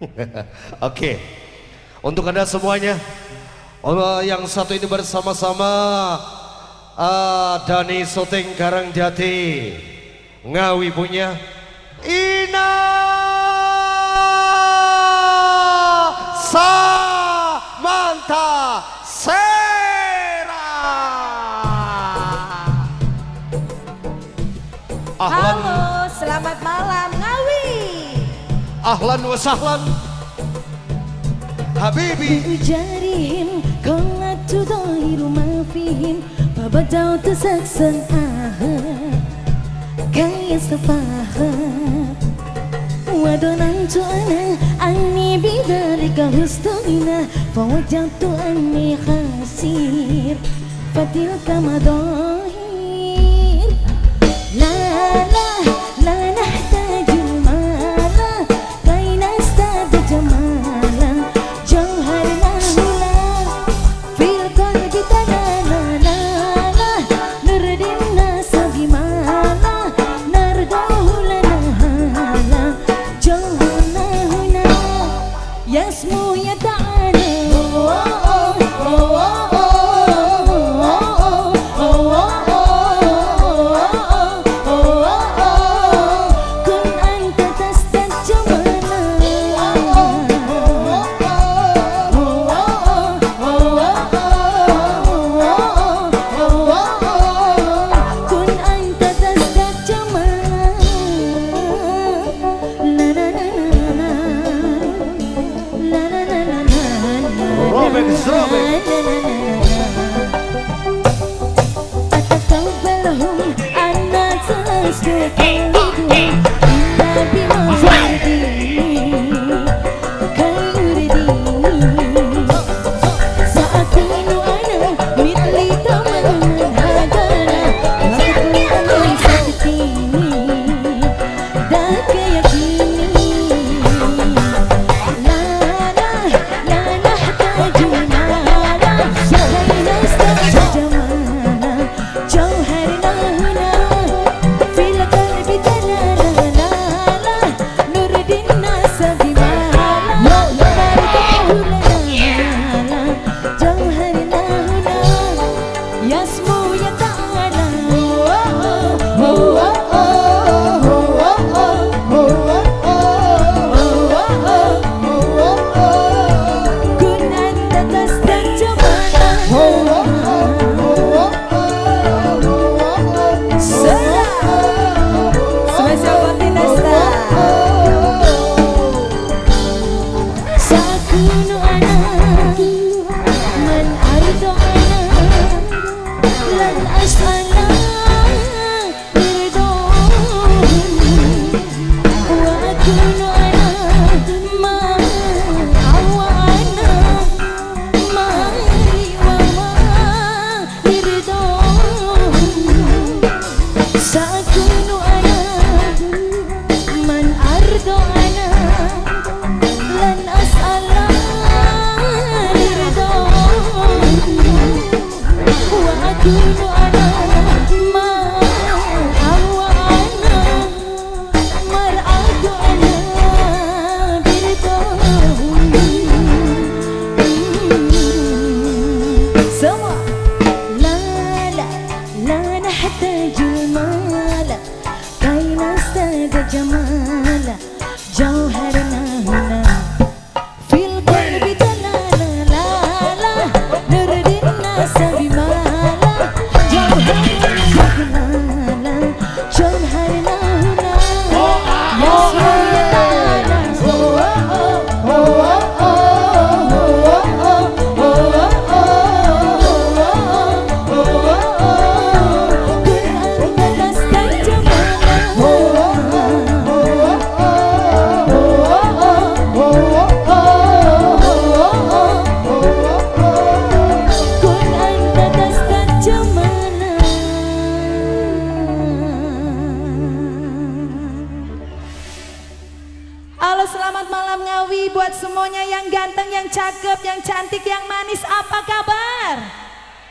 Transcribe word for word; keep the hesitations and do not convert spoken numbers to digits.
Oke, untuk Anda semuanya, yang satu ini bersama-sama uh, Dani Soteng Karangjati, Ngawi punya Ina Samantha Sera. Ahlan. Halo, selamat malam Ngawi. Ahlan wa sahlan Habibi. Bijarihim qala tudahiru ma fihim fabada'u tasaksan ahad kaya safahat wa dhanantu ana anni bidhalika husnina fawajadtu anni khasir fatilka madahir la la la nahtaju mala kay nastada jamala jawharna hula fil qalbi tanana la la nurdin nasa bimala nardahu lana hala jawharna huna yasmu ya ta'ala oh oh oh oh Buat semuanya yang ganteng, yang cakep, yang cantik, yang manis, apa kabar?